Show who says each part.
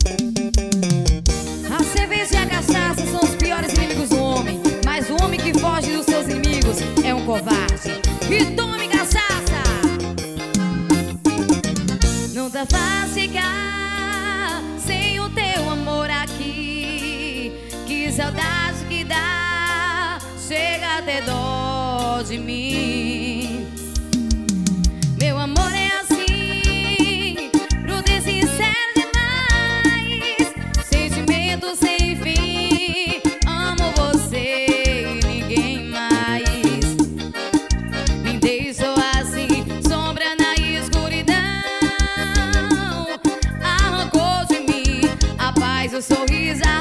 Speaker 1: A cerveja e a cachaça são os piores inimigos do homem, mas o homem que foge dos seus inimigos é um covarde. E tome cachaça! Não tá fácil ficar sem o teu amor aqui. Que saudade que dá, chega até dó de mim. Meu amor é assim, bruto e sincero demais, sentimento sem fim. Amo você e ninguém mais. Me deixou assim, sombra na escuridão. Arrancou de mim a paz e o sorriso.